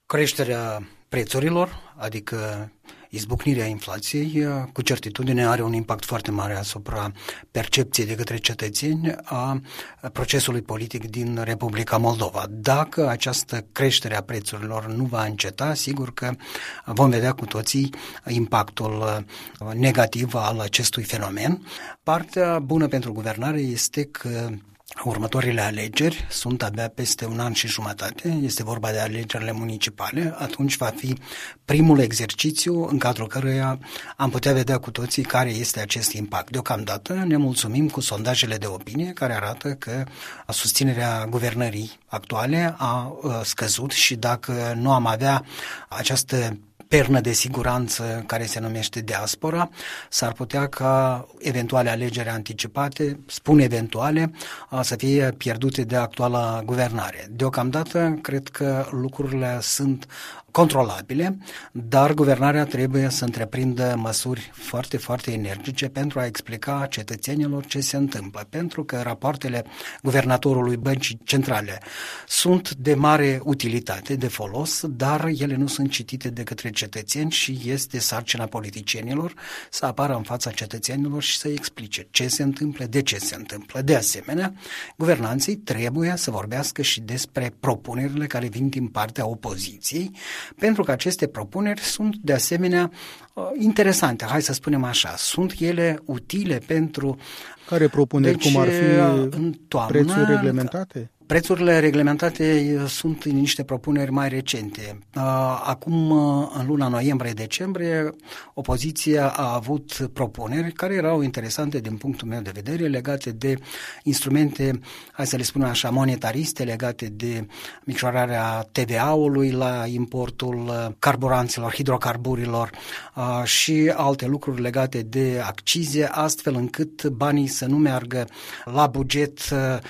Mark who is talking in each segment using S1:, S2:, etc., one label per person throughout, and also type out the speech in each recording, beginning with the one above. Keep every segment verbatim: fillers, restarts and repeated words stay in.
S1: Creșterea prețurilor, adică izbucnirea inflației, cu certitudine are un impact foarte mare asupra percepției de către cetățeni a procesului politic din Republica Moldova. Dacă această creștere a prețurilor nu va înceta, sigur că vom vedea cu toții impactul negativ al acestui fenomen. Partea bună pentru guvernare este că următoarele alegeri sunt abia peste un an și jumătate, este vorba de alegerile municipale, atunci va fi primul exercițiu în cadrul căruia am putea vedea cu toții care este acest impact. Deocamdată ne mulțumim cu sondajele de opinie care arată că susținerea guvernării actuale a scăzut și dacă nu am avea această pernă de siguranță care se numește diaspora, s-ar putea ca eventuale alegeri anticipate, spun eventuale, să fie pierdute de actuala guvernare. Deocamdată cred că lucrurile sunt controlabile, dar guvernarea trebuie să întreprindă măsuri foarte, foarte energice pentru a explica cetățenilor ce se întâmplă, pentru că rapoartele guvernatorului Băncii Centrale sunt de mare utilitate, de folos, dar ele nu sunt citite de către cetățeni și este sarcina politicienilor să apară în fața cetățenilor și să explice ce se întâmplă, de ce se întâmplă. De asemenea, guvernanții trebuie să vorbească și despre propunerile care vin din partea opoziției, pentru că aceste propuneri sunt de asemenea interesante, hai să spunem așa, sunt ele utile pentru...
S2: Care propuneri,
S1: deci,
S2: cum ar fi
S1: în toamnă,
S2: prețuri reglementate?
S1: Prețurile reglementate sunt niște propuneri mai recente. Acum, în luna noiembrie-decembrie, opoziția a avut propuneri care erau interesante din punctul meu de vedere, legate de instrumente, hai să le spunem așa, monetariste, legate de micșorarea T V A-ului la importul carburanților, hidrocarburilor și alte lucruri legate de accize, astfel încât banii să nu meargă la buget,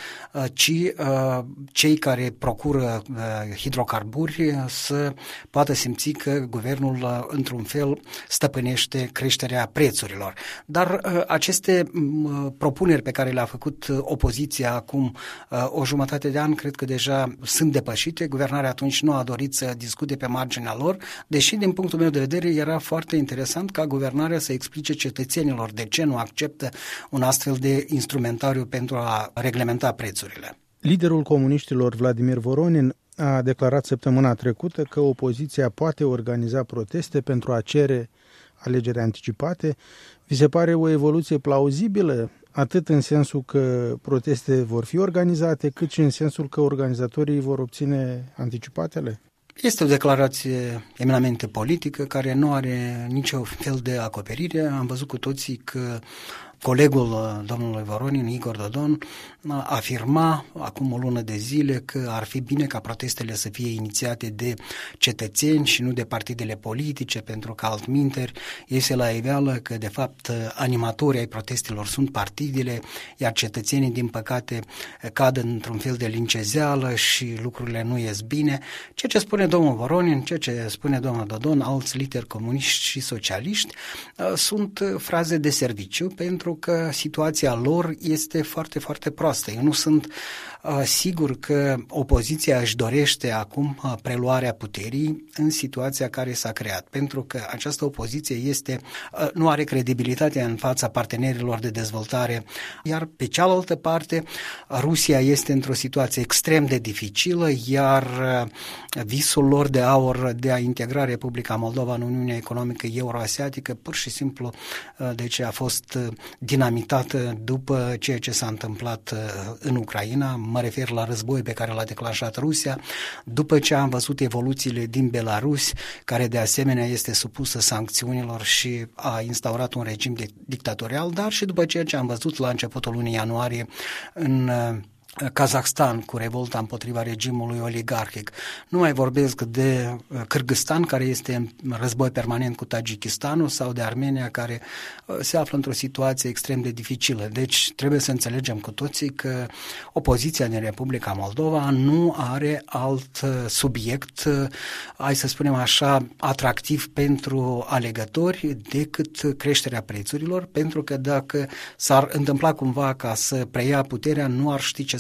S1: ci cei care procură hidrocarburi să poată simți că guvernul într-un fel stăpânește creșterea prețurilor. Dar aceste propuneri pe care le-a făcut opoziția acum o jumătate de an, cred că deja sunt depășite. Guvernarea atunci nu a dorit să discute pe marginea lor, deși din punctul meu de vedere era foarte interesant ca guvernarea să explice cetățenilor de ce nu acceptă un astfel de instrumentariu pentru a reglementa prețurile.
S2: Liderul comuniștilor Vladimir Voronin a declarat săptămâna trecută că opoziția poate organiza proteste pentru a cere alegeri anticipate. Vi se pare o evoluție plauzibilă, atât în sensul că proteste vor fi organizate, cât și în sensul că organizatorii vor obține anticipatele?
S1: Este o declarație eminamente politică care nu are niciun fel de acoperire. Am văzut cu toții că colegul domnului Voronin, Igor Dodon, afirma acum o lună de zile că ar fi bine ca protestele să fie inițiate de cetățeni și nu de partidele politice, pentru că altminteri iese la iveală că de fapt animatorii ai protestelor sunt partidele, iar cetățenii din păcate cad într-un fel de lincezeală și lucrurile nu ies bine. Ceea ce spune domnul Voronin, ceea ce spune domnul Dodon, alți lideri comuniști și socialiști, sunt fraze de serviciu, pentru că situația lor este foarte, foarte proastă. Eu nu sunt uh, sigur că opoziția își dorește acum uh, preluarea puterii în situația care s-a creat, pentru că această opoziție este, uh, nu are credibilitate în fața partenerilor de dezvoltare, iar pe cealaltă parte Rusia este într-o situație extrem de dificilă, iar uh, visul lor de aur de a integra Republica Moldova în Uniunea Economică Euroasiatică pur și simplu uh, deci a fost uh, dinamitată după ceea ce s-a întâmplat în Ucraina, mă refer la război pe care l-a declanșat Rusia, după ce am văzut evoluțiile din Belarus, care de asemenea este supusă sancțiunilor și a instaurat un regim dictatorial, dar și după ceea ce am văzut la începutul lunii ianuarie în Kazakhstan cu revolta împotriva regimului oligarhic. Nu mai vorbesc de Kârgâzstan, care este în război permanent cu Tajikistanul, sau de Armenia, care se află într-o situație extrem de dificilă. Deci trebuie să înțelegem cu toții că opoziția din Republica Moldova nu are alt subiect, hai să spunem așa, atractiv pentru alegători decât creșterea prețurilor, pentru că dacă s-ar întâmpla cumva ca să preia puterea, nu ar ști ce să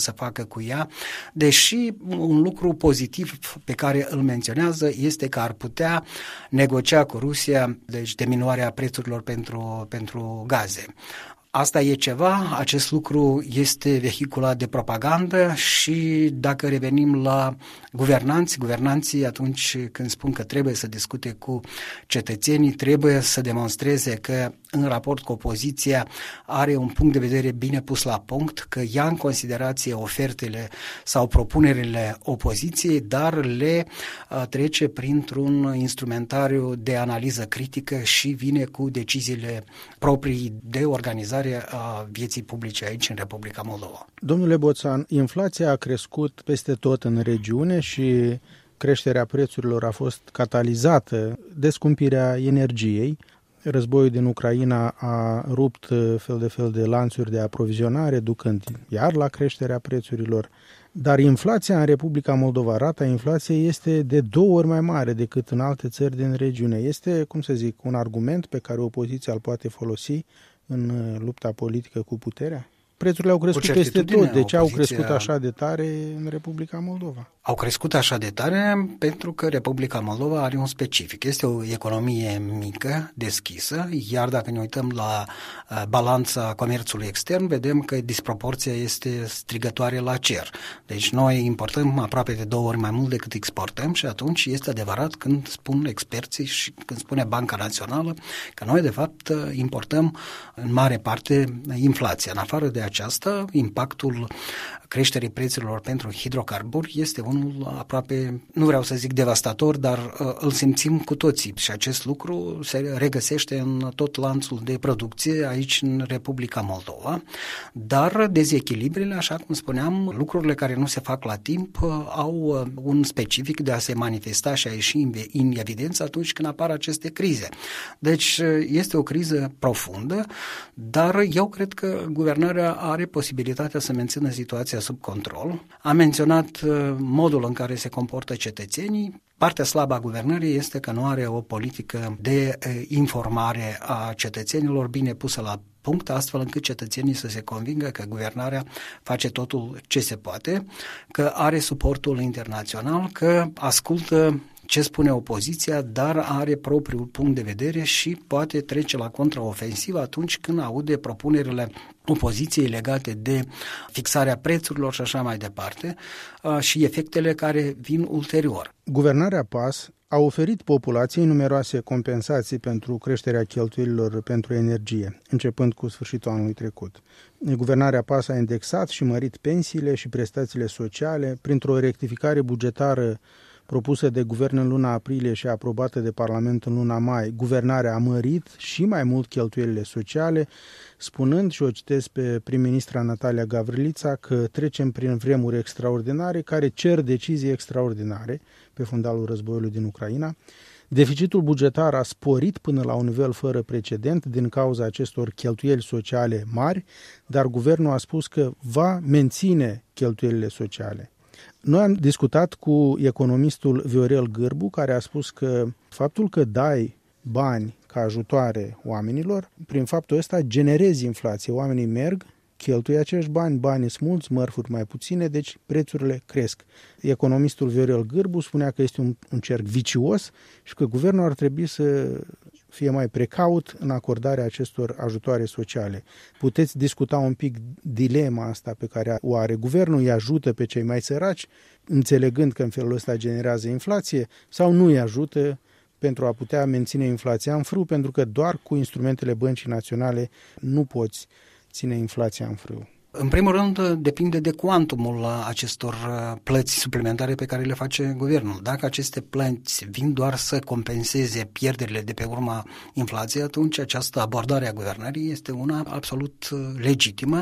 S1: să facă cu ea, deși un lucru pozitiv pe care îl menționează este că ar putea negocia cu Rusia, deci diminuarea prețurilor pentru, pentru gaze. Asta e ceva, acest lucru este vehiculat de propagandă și dacă revenim la guvernanți, guvernanții atunci când spun că trebuie să discute cu cetățenii, trebuie să demonstreze că în raport cu opoziția are un punct de vedere bine pus la punct, că ia în considerație ofertele sau propunerile opoziției, dar le uh, trece printr-un instrumentariu de analiză critică și vine cu deciziile proprii de organizare a vieții publice aici în Republica Moldova.
S2: Domnule Boțan, inflația a crescut peste tot în regiune și creșterea prețurilor a fost catalizată de scumpirea energiei. Războiul din Ucraina a rupt fel de fel de lanțuri de aprovizionare, ducând iar la creșterea prețurilor. Dar inflația în Republica Moldova, rata inflației este de două ori mai mare decât în alte țări din regiune. Este, cum să zic, un argument pe care opoziția îl poate folosi în lupta politică cu puterea? Prețurile au crescut peste tot, de ce au crescut așa de tare în Republica Moldova?
S1: Au crescut așa de tare pentru că Republica Moldova are un specific. Este o economie mică, deschisă, iar dacă ne uităm la balanța comerțului extern, vedem că disproporția este strigătoare la cer. Deci noi importăm aproape de două ori mai mult decât exportăm și atunci este adevărat când spun experții și când spune Banca Națională că noi de fapt importăm în mare parte inflația. În afară de aceasta, impactul creșterii prețurilor pentru hidrocarburi este unul aproape, nu vreau să zic devastator, dar uh, îl simțim cu toții și acest lucru se regăsește în tot lanțul de producție aici în Republica Moldova, dar dezechilibrele, așa cum spuneam, lucrurile care nu se fac la timp uh, au uh, un specific de a se manifesta și a ieși în, în evidență atunci când apar aceste crize. Deci uh, este o criză profundă, dar eu cred că guvernarea are posibilitatea să mențină situația sub control. Am menționat modul în care se comportă cetățenii. Partea slabă a guvernării este că nu are o politică de informare a cetățenilor bine pusă la punct, astfel încât cetățenii să se convingă că guvernarea face totul ce se poate, că are suportul internațional, că ascultă ce spune opoziția, dar are propriul punct de vedere și poate trece la contraofensivă atunci când aude propunerile opoziției legate de fixarea prețurilor și așa mai departe și efectele care vin ulterior.
S2: Guvernarea P A S a oferit populației numeroase compensații pentru creșterea cheltuielilor pentru energie, începând cu sfârșitul anului trecut. Guvernarea P A S a indexat și mărit pensiile și prestațiile sociale printr-o rectificare bugetară propusă de guvern în luna aprilie și aprobată de Parlament în luna mai. Guvernarea a mărit și mai mult cheltuielile sociale, spunând, și o citesc pe prim-ministra Natalia Gavrilița, că trecem prin vremuri extraordinare care cer decizii extraordinare pe fundalul războiului din Ucraina. Deficitul bugetar a sporit până la un nivel fără precedent din cauza acestor cheltuieli sociale mari, dar guvernul a spus că va menține cheltuielile sociale. Noi am discutat cu economistul Viorel Gârbu, care a spus că faptul că dai bani ca ajutoare oamenilor, prin faptul ăsta generezi inflație. Oamenii merg, cheltuie acești bani, banii sunt mulți, mărfuri mai puține, deci prețurile cresc. Economistul Viorel Gârbu spunea că este un, un cerc vicios și că guvernul ar trebui să fie mai precaut în acordarea acestor ajutoare sociale. Puteți discuta un pic dilema asta pe care o are guvernul, îi ajută pe cei mai săraci, înțelegând că în felul ăsta generează inflație, sau nu îi ajută pentru a putea menține inflația în frâu, pentru că doar cu instrumentele băncii naționale nu poți ține inflația în frâu.
S1: În primul rând, depinde de cuantumul acestor plăți suplimentare pe care le face guvernul. Dacă aceste plăți vin doar să compenseze pierderile de pe urma inflației, atunci această abordare a guvernării este una absolut legitimă.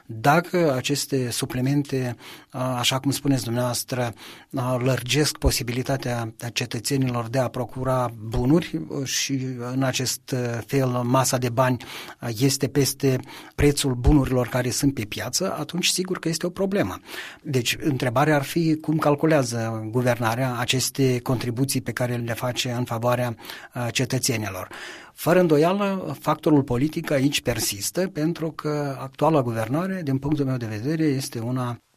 S1: Dacă aceste suplimente, așa cum spuneți dumneavoastră, lărgesc posibilitatea cetățenilor de a procura bunuri și în acest fel masa de bani este peste prețul bunurilor care sunt pe piață, atunci sigur că este o problemă. Deci, întrebarea ar fi cum calculează guvernarea aceste contribuții pe care le face în favoarea cetățenilor. Fără îndoială, factorul politic aici persistă, pentru că actuala guvernare, din punctul meu de vedere, este una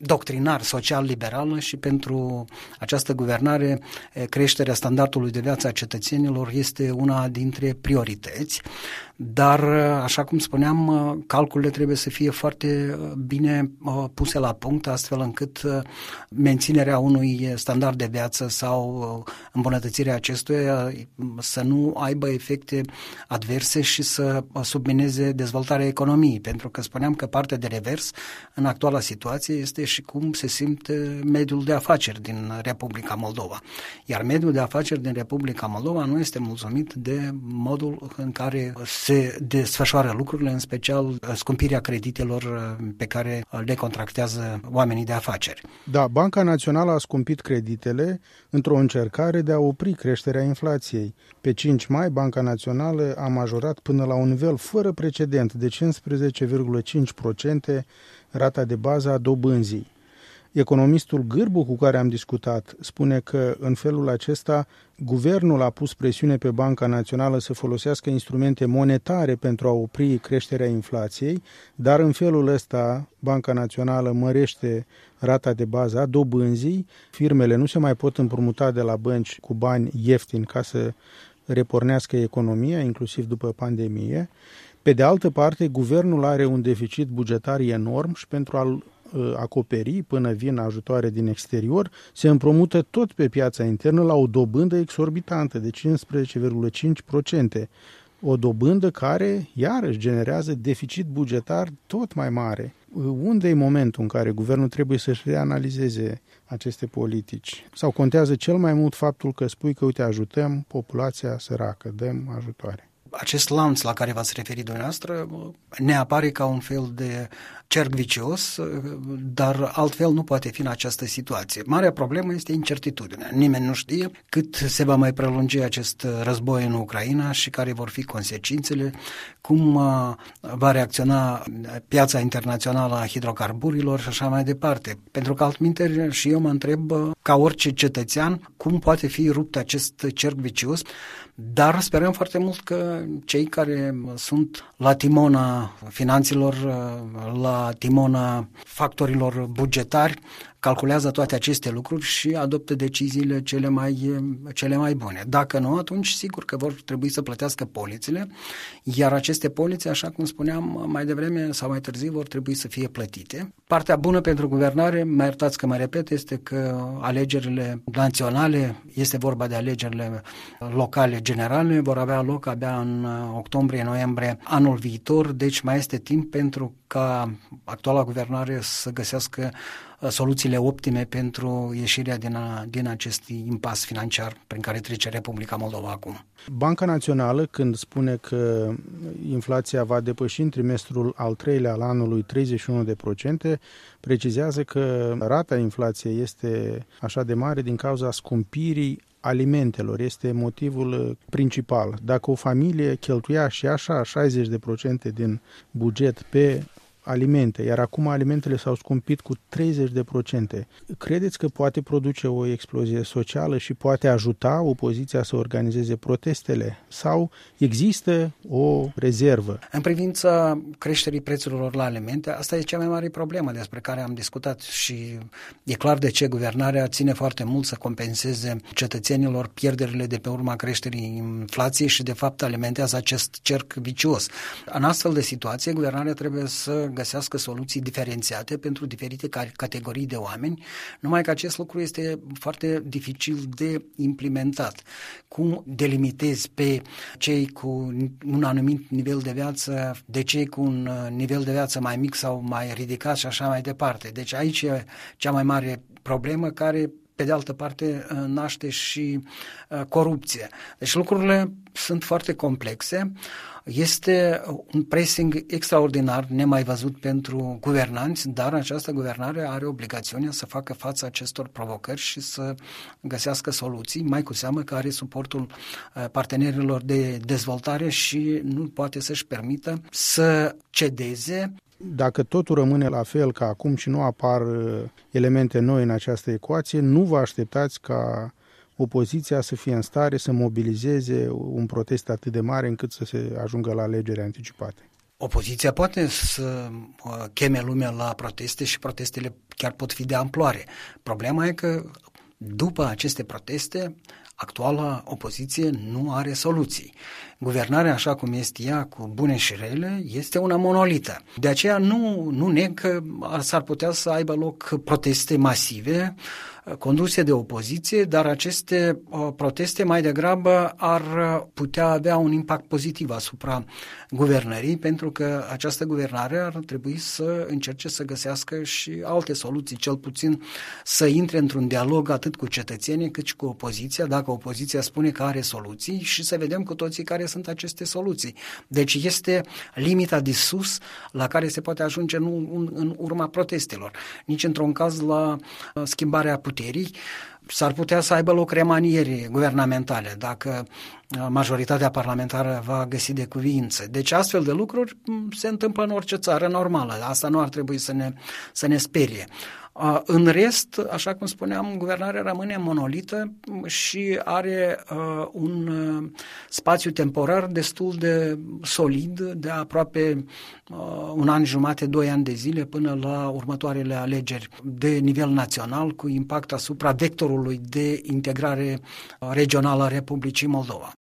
S1: doctrinar social-liberală și pentru această guvernare creșterea standardului de viață a cetățenilor este una dintre priorități, dar, așa cum spuneam, calculele trebuie să fie foarte bine puse la punct, astfel încât menținerea unui standard de viață sau îmbunătățirea acestuia să nu aibă efecte adverse și să submineze dezvoltarea economiei, pentru că spuneam că partea de revers în actuala situație este și cum se simte mediul de afaceri din Republica Moldova. Iar mediul de afaceri din Republica Moldova nu este mulțumit de modul în care se desfășoară lucrurile, în special scumpirea creditelor pe care le contractează oamenii de afaceri.
S2: Da, Banca Națională a scumpit creditele într-o încercare de a opri creșterea inflației. Pe cinci mai, Banca Națională a majorat până la un nivel fără precedent de cincisprezece virgulă cinci la sută rata de bază a dobânzii. Economistul Gârbu, cu care am discutat, spune că în felul acesta guvernul a pus presiune pe Banca Națională să folosească instrumente monetare pentru a opri creșterea inflației, dar în felul ăsta Banca Națională mărește rata de bază a dobânzii, firmele nu se mai pot împrumuta de la bănci cu bani ieftini ca să repornească economia, inclusiv după pandemie. Pe de altă parte, guvernul are un deficit bugetar enorm și pentru a-l acoperi până vin ajutoare din exterior, se împrumută tot pe piața internă la o dobândă exorbitantă de cincisprezece virgulă cinci la sută. O dobândă care, iarăși, generează deficit bugetar tot mai mare. Unde e momentul în care guvernul trebuie să-și reanalizeze aceste politici? Sau contează cel mai mult faptul că spui că, uite, ajutăm populația săracă, dăm ajutoare?
S1: Acest lanț la care v-ați referit dumneavoastră ne apare ca un fel de cerc vicios, dar altfel nu poate fi în această situație. Marea problemă este incertitudinea. Nimeni nu știe cât se va mai prelungi acest război în Ucraina și care vor fi consecințele, cum va reacționa piața internațională a hidrocarburilor și așa mai departe. Pentru că altminteri și eu mă întreb, ca orice cetățean, cum poate fi rupt acest cerc vicios, dar sperăm foarte mult că cei care sunt la timona finanțelor, la timona factorilor bugetari, calculează toate aceste lucruri și adoptă deciziile cele mai, cele mai bune. Dacă nu, atunci sigur că vor trebui să plătească polițele, iar aceste polițe, așa cum spuneam mai devreme sau mai târziu, vor trebui să fie plătite. Partea bună pentru guvernare, mă iertați că mă repet, este că alegerile naționale, este vorba de alegerile locale generale, vor avea loc abia în octombrie-noiembrie anul viitor, deci mai este timp pentru ca actuala guvernare să găsească soluțiile optime pentru ieșirea din, a, din acest impas financiar prin care trece Republica Moldova acum.
S2: Banca Națională, când spune că inflația va depăși în trimestrul al treilea al anului treizeci și unu de procente, precizează că rata inflației este așa de mare din cauza scumpirii alimentelor. Este motivul principal. Dacă o familie cheltuia și așa șaizeci de procente din buget pe alimente, iar acum alimentele s-au scumpit cu treizeci de procente. Credeți că poate produce o explozie socială și poate ajuta opoziția să organizeze protestele? Sau există o rezervă?
S1: În privința creșterii prețurilor la alimente, asta e cea mai mare problemă despre care am discutat și e clar de ce guvernarea ține foarte mult să compenseze cetățenilor pierderile de pe urma creșterii inflației și de fapt alimentează acest cerc vicios. În astfel de situație, guvernarea trebuie să găsească soluții diferențiate pentru diferite categorii de oameni, numai că acest lucru este foarte dificil de implementat. Cum delimitezi pe cei cu un anumit nivel de viață de cei cu un nivel de viață mai mic sau mai ridicat și așa mai departe. Deci aici e cea mai mare problemă care pe de altă parte naște și corupție. Deci lucrurile sunt foarte complexe. Este un pressing extraordinar, nemai văzut pentru guvernanți, dar această guvernare are obligațiunea să facă față acestor provocări și să găsească soluții, mai cu seamă că are suportul partenerilor de dezvoltare și nu poate să-și permită să cedeze.
S2: Dacă totul rămâne la fel ca acum și nu apar elemente noi în această ecuație, nu vă așteptați ca opoziția să fie în stare să mobilizeze un protest atât de mare încât să se ajungă la alegeri anticipate.
S1: Opoziția poate să cheme lumea la proteste și protestele chiar pot fi de amploare. Problema e că după aceste proteste, actuala opoziție nu are soluții. Guvernarea, așa cum este ea, cu bune și rele, este una monolită. De aceea nu, nu neg că s-ar putea să aibă loc proteste masive conduse de opoziție, dar aceste uh, proteste mai degrabă ar putea avea un impact pozitiv asupra guvernării, pentru că această guvernare ar trebui să încerce să găsească și alte soluții, cel puțin să intre într-un dialog atât cu cetățenii cât și cu opoziția, dacă opoziția spune că are soluții, și să vedem cu toții care sunt aceste soluții. Deci este limita de sus la care se poate ajunge în, în urma protestelor. Nici într-un caz la schimbarea puterii s-ar putea să aibă loc remanieri guvernamentale dacă majoritatea parlamentară va găsi de cuviință. Deci astfel de lucruri se întâmplă în orice țară normală. Asta nu ar trebui să ne, să ne sperie. În rest, așa cum spuneam, guvernarea rămâne monolită și are uh, un uh, spațiu temporar destul de solid, de aproape uh, un an jumate, doi ani de zile, până la următoarele alegeri de nivel național, cu impact asupra vectorului de integrare regională a Republicii Moldova.